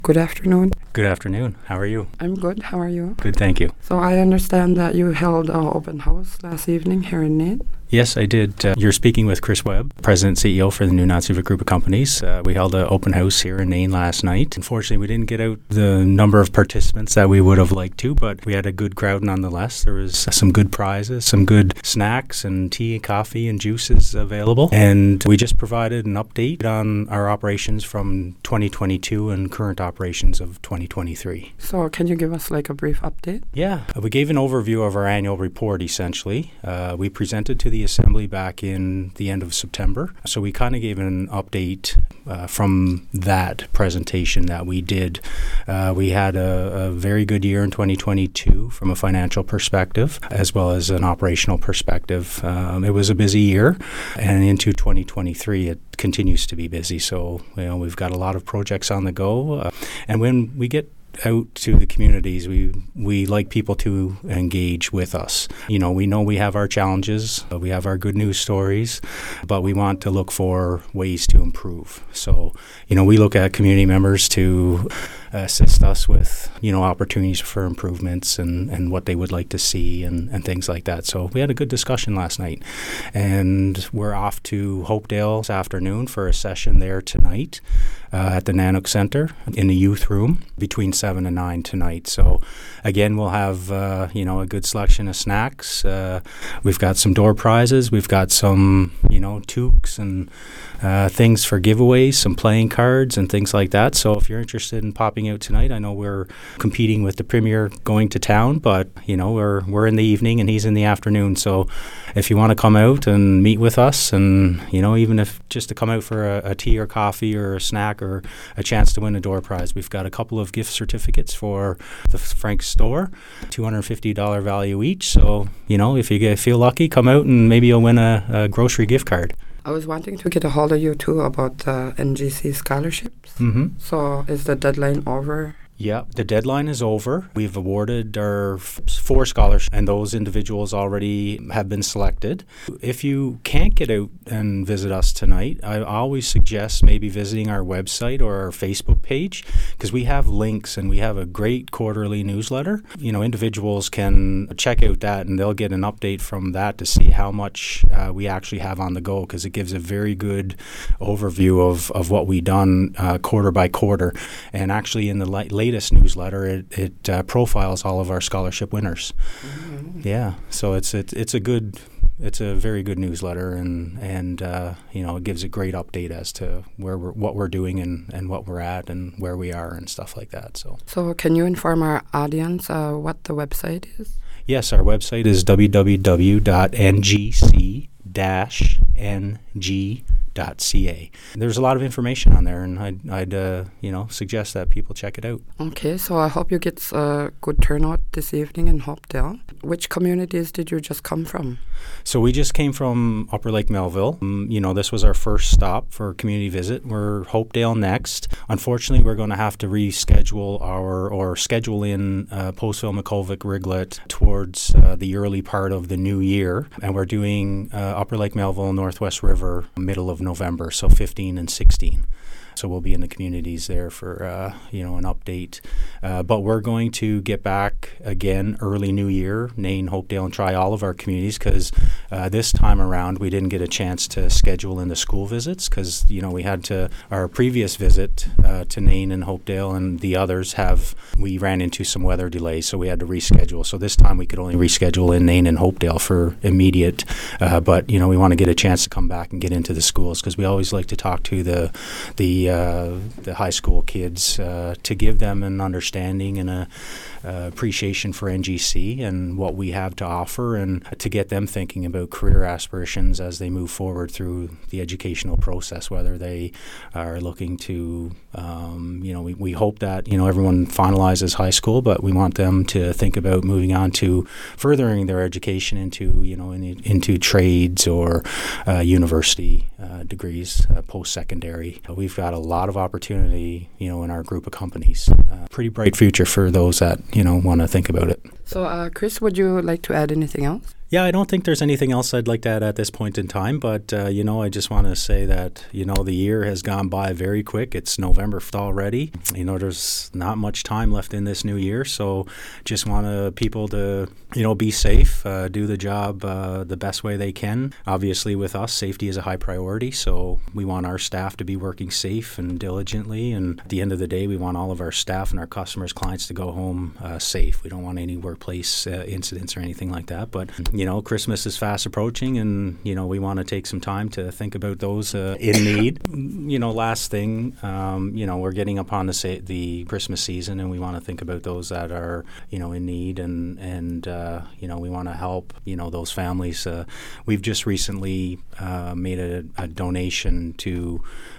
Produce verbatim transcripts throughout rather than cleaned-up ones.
Good afternoon. Good afternoon. How are you? I'm good. How are you? Good, thank you. So I understand that you held an open house last evening here in Nain. Yes, I did. Uh, you're speaking with Chris Webb, President and C E O for the New Nazi Group of Companies. Uh, we held an open house here in Nain last night. Unfortunately, we didn't get out the number of participants that we would have liked to, but we had a good crowd nonetheless. There was some good prizes, some good snacks and tea, coffee, and juices available. And we just provided an update on our operations from twenty twenty-two and current operations of twenty twenty-three. So can you give us like a brief update? Yeah, we gave an overview of our annual report essentially. Uh, we presented to the Assembly back in the end of September. So we kind of gave an update uh, from that presentation that we did. Uh, we had a, a very good year in twenty twenty-two from a financial perspective as well as an operational perspective. Um, it was a busy year, and into twenty twenty-three it continues to be busy. So you know we've got a lot of projects on the go, uh, and when we get out to the communities, we we like people to engage with us. You know, we know we have our challenges, uh, we have our good news stories, but we want to look for ways to improve. So, you know, we look at community members to assist us with, you know, opportunities for improvements and, and what they would like to see and, and things like that. So we had a good discussion last night, and we're off to Hopedale this afternoon for a session there tonight uh, at the Nanook Center in the youth room between seven and nine tonight. So again, we'll have, uh, you know, a good selection of snacks. Uh, we've got some door prizes. We've got some, you know, toques and uh, things for giveaways, some playing cards and things like that. So if you're interested in popping out tonight, I know we're competing with the Premier going to town, but you know we're we're in the evening and he's in the afternoon. So if you want to come out and meet with us, and you know even if just to come out for a, a tea or coffee or a snack or a chance to win a door prize, we've got a couple of gift certificates for the Frank store, two hundred fifty dollars value each. So you know if you get, feel lucky, come out and maybe you'll win a, a grocery gift card. I was wanting to get a hold of you too about uh, N G C scholarships. Mm-hmm. So is the deadline over? Yeah, the deadline is over. We've awarded our f- four scholarships, and those individuals already have been selected. If you can't get out and visit us tonight, I always suggest maybe visiting our website or our Facebook page, because we have links and we have a great quarterly newsletter. You know, individuals can check out that and they'll get an update from that to see how much uh, we actually have on the go, because it gives a very good overview of, of what we've done uh, quarter by quarter. And actually in the li- latest newsletter, it, it uh, profiles all of our scholarship winners. Mm-hmm. Yeah, so it's it, it's a good, it's a very good newsletter, and and uh, you know it gives a great update as to where we're, what we're doing and, and what we're at and where we are and stuff like that. So so can you inform our audience uh, what the website is? Yes, our website is w w w dot n g c dash n g dot c a. There's a lot of information on there, and I'd, I'd uh, you know, suggest that people check it out. Okay, so I hope you get a good turnout this evening in Hopedale. Which communities did you just come from? So we just came from Upper Lake Melville. Um, you know, this was our first stop for a community visit. We're Hopedale next. Unfortunately, we're going to have to reschedule our, or schedule in uh, Postville, McCovic, Riglet towards uh, the early part of the new year. And we're doing uh, Upper Lake Melville, Northwest River, middle of November, so fifteen and sixteen. So we'll be in the communities there for, uh, you know, an update. Uh, but we're going to get back again early new year, Nain, Hopedale, and try all of our communities, because uh, this time around we didn't get a chance to schedule in the school visits, because, you know, we had to, our previous visit uh, to Nain and Hopedale and the others have, we ran into some weather delays, so we had to reschedule. So this time we could only reschedule in Nain and Hopedale for immediate. Uh, but, you know, we want to get a chance to come back and get into the schools, because we always like to talk to the, the, Uh, the high school kids uh, to give them an understanding and a uh, appreciation for N G C and what we have to offer, and to get them thinking about career aspirations as they move forward through the educational process, whether they are looking to, um, you know, we, we hope that, you know, everyone finalizes high school, but we want them to think about moving on to furthering their education into, you know, in, into trades or uh, university uh, degrees, uh, post-secondary. Uh, we've got a lot of opportunity, you know, in our group of companies. Uh, pretty bright future for those that, you know, want to think about it. So, uh, Chris, would you like to add anything else? Yeah, I don't think there's anything else I'd like to add at this point in time, but, uh, you know, I just want to say that, you know, the year has gone by very quick. It's November already. You know, there's not much time left in this new year, so just want uh, people to, you know, be safe, uh, do the job uh, the best way they can. Obviously, with us, safety is a high priority, so we want our staff to be working safe and diligently, and at the end of the day, we want all of our staff and our customers, clients to go home uh, safe. We don't want any workplace uh, incidents or anything like that, but you know, Christmas is fast approaching, and, you know, we want to take some time to think about those uh, in need. You know, last thing, um, you know, we're getting upon the, sa- the Christmas season, and we want to think about those that are, you know, in need, and, and uh, you know, we want to help, you know, those families. Uh, we've just recently uh, made a, a donation to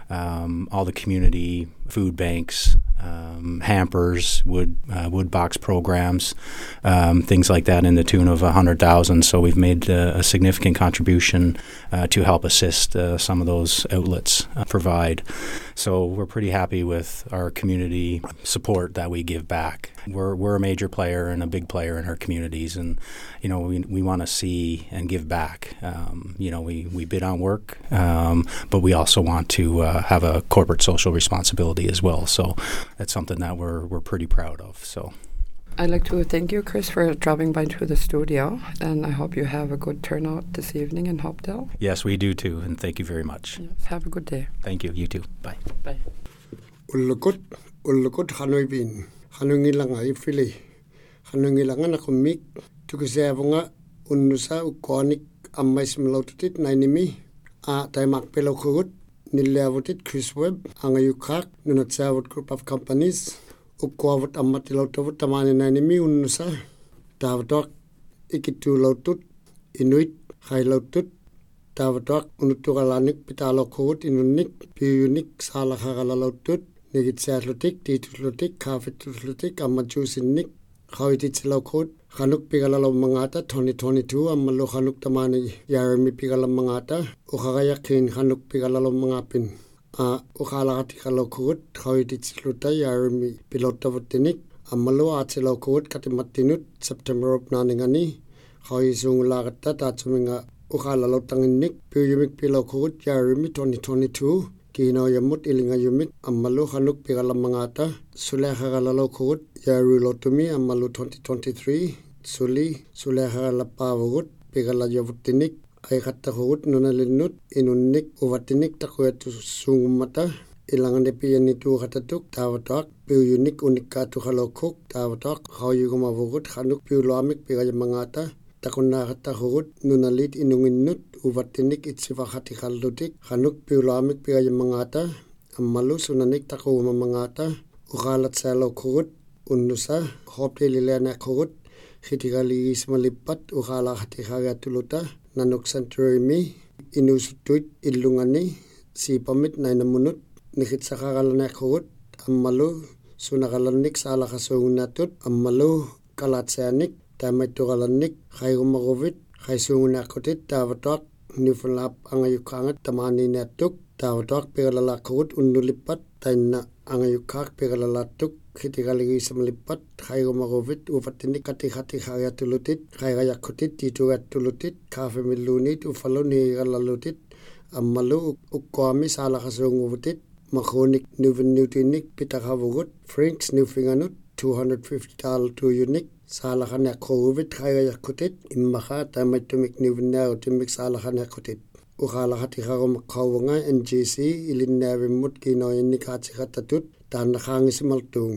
um, all the community food banks, Um, hampers, wood uh, wood box programs, um, things like that, in the tune of a hundred thousand. So we've made uh, a significant contribution uh, to help assist uh, some of those outlets uh, provide. So we're pretty happy with our community support that we give back. We're we're a major player and a big player in our communities, and you know we we want to see and give back. Um, you know we, we bid on work, um, but we also want to uh, have a corporate social responsibility as well. So that's something that we're we're pretty proud of. So I'd like to thank you, Chris, for dropping by to the studio, and I hope you have a good turnout this evening in Hopedale. Yes, we do too, and thank you very much. Yes, have a good day. Thank you. You too. Bye. Bye. Ulukut ulukut hanoibin hanungilanga ifili hanungilanga na kumik tukisevunga unusa ukonik amais melotutit nainimi a taimak pelokut nilavutit Chris Webb angayukak nunatsavut group of companies ukwavut amatilautavut tamani nainimi unusa tavatok ikitu lautut inuit hailautut tavatok unutukalanik pitalokut inunik piyunik salakhagalalautut Nigitsatlutik, Titlutik, Kafitlutik, Amajusinik, Hawititlokot, Hanuk Pigalalo Mangata, twenty twenty-two, Amalo Hanuk Tamani, Yarami Pigalam Mangata, Ukarayakin, Hanuk Pigalalo Mangapin, Ukalati Kalokot, Hawititluta, Yarami Pilotavutinik, Amalo Atilokot, Katimatinut, September of Naningani, Hawizung Lagata, Tatsuminga, Ukalalotanginik, Puyumik Pilokot, Yarami twenty twenty-two. Kino yamut ilinga yumit amalu hanuk pigalam mangata suleha galalo kut yarulotumi amalu twenty twenty-three suli suleha lapavagut pigala yavutinik ay katakut nunalinut inunik uvatinik takuetu sungumata ilangane piyanitu katatuk tavatak piyunik unikatu halokuk tavatak hawyugumavagut hanuk piyulamik pigaya mangata takuna katakut nunalit inunginut uvatinik itsivahati kallutik hanuk piulamik pigaya mangata ammalu sunanik takuma mangata ukalat salo kugut unusa hopli lilena kugut khitigali ismalipat ukala khatihaga tuluta nanuk santurimi inusutut illungani sipamit nainamunut nikhitsakagalana kugut ammalu sunagalanik sala kasungnatut ammalu kalatsanik tamatugalanik khaygumagovit khaysungunakotit tavatak Newfoundland angayukangat tamani natuk tavatak pegalalakut unulipat taina angayukak pegalalatuk khitigaligi samlipat khaygumagovit uvatinik katihati khayatulutit khaygayakutit titugatulutit kafemilunit ufaloni galalutit ammalu ukwami salakasunguvutit makhonik nuvnutinik pitakavugut Franks Newfinganut two hundred fifty dollars to unique salakana COVID kaya kutit imaka tamatumik nivna utimik salakana kutit ukalahati kagum kawanga N G C ilinnavi mutkino inikati katatut tan khangis maltung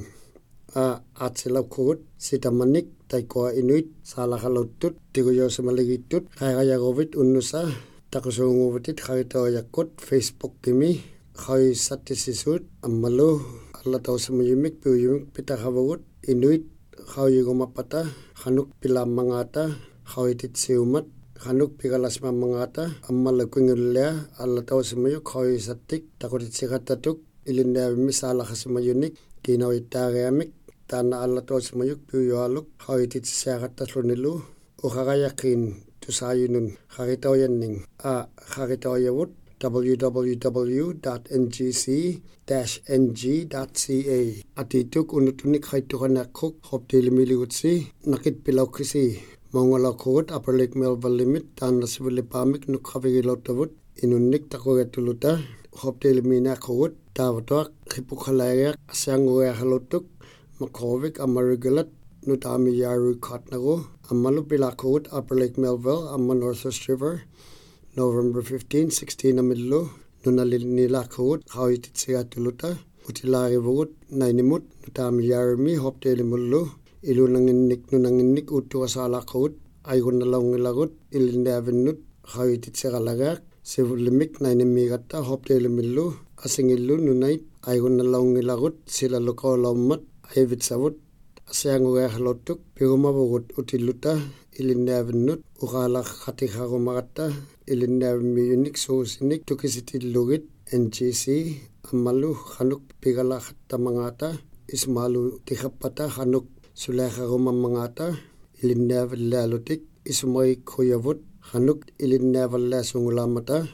a atsila kut sitamanik taiko inuit salakalutut tiguyo samaligitut kaya COVID unusa takusungutit kayto yakut Facebook kimi kay satisisut amalu Allah tahu semayumik piyumik pitakawagut inuit Hawyugumapata, Hanuk Pila Mangata, Hawitit Siumat, Hanuk Pigalasma Mangata, Amalakungulia, Alatau Semayuk, Hawi Satik, Takotit Sikatatuk, Ilinda Misala Hasimayunik, Kino Itariamik, Tana Alatau Semayuk, Puyaluk, Hawitit Sakatasunilu, Uharayakin, Tusayunun, Haritoyaning, A Haritoyawut, w w w dot n g c dash n g dot c a atituk unutunik haytukanakuk hoptilimiliutsi nakit pilaukisi Mongala Court, Upper Lake Melville Limit, Tan Civil Pamik, Nukavigilotavut, Inunik Takoretuluta, Hopdale Mina Court, Tavatok, Hippokalaya, Sangoya Halotuk, Makovic, Amarigalat, Nutami Yaru Kotnago, Amalupila Court, Upper Lake Melville, Amma Northwest River, November fifteenth, sixteen Amidlo, Nunalila Court, Hawititsia Tuluta, Utilari Vote, Nainimut, Nutami Yarmi, Hopdale Mulu, Ilunanginik Nunanginik Utuasala Court, Igunalongilagut, Ilindavenut, Hawititseralagak, Civil Limik, Nainimigata, Hopdale Milu, Asingilu, Nunait, Igunalongilagut, Sila Loka Lomat, Avitsavut, Asanguya Halotuk, Pirumavugut, Utiluta, Ilindavenut, Urala Hatiharumagata, Ilindav Unique Source Nick Tukisiti Lugit, N G C, Amalu, Hanuk Pigala Tamangata, Ismalu Tihapata, Hanuk Suleha Roma Mangata, Ilindav Lalutik, Ismai Koyavut, Hanuk Ilindav Lasungulamata,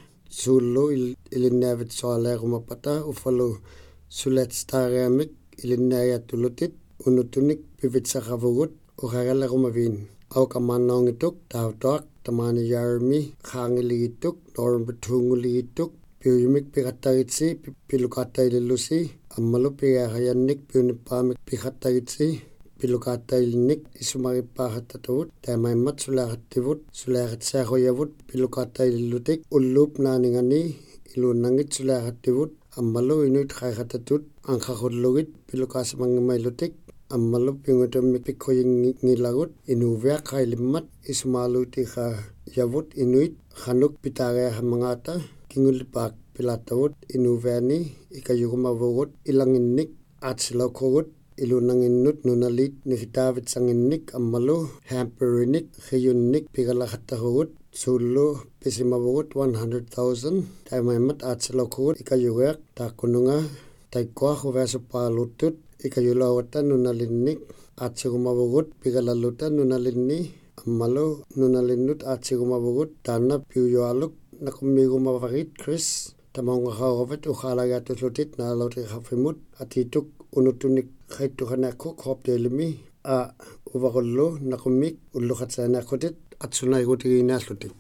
Zulu Ilindav Sole Rumapata, Ufalo Sulet Staramik, Ilinaya Tulutit, Unutunik Pivitsakavugut, Urala Rumavin, Aukamanong ituk, Tautok, Tamani Yarmi, Hangili ituk, Norm Betunguli ituk, Piyumik Pikataitsi, Pilukatai Lucy, Amalupi Hayanik, Punipamik Pikataitsi, Pilukatai Nik, Isumari Pahatatavut, Tamai Matsulahativut, Sulahat Sahoyavut, Pilukatai Lutik, Ulup Naningani, Ilunangit Sulahativut, Amalu Inuit Hayatatut, Ankahulugit, Pilukasamangmailutik, Amalup yung ito mipiko yung nilagot, inuviak kay limat, ismalu tika yavut inuit, hanuk pitare hamangata, kingulipak pilatawut, inuviani, ikayugumavugot, ilang innik, at silakogot, ilunang inut nunalit, nikitavit sang innik, amalu, hamperinik, hiyunik, pigalakatahugot, sulu, pisimavugot, one hundred thousand, tayo maymat at silakogot, ikayugak, takununga, tayo kwa huvesa palutut, Ikayulawatan nunalinik at sigumabugut pigalalutan nunalini amalo nunalinut at sigumabugut tanap piyualuk nakumigumavakit Chris tamang hawat ukhalaga tutlutit na lauti hafimut atituk unutunik khaituhanakuk hopdelimi a uvakollo nakumik ulukhat sanakotit at sunay gutigina slutik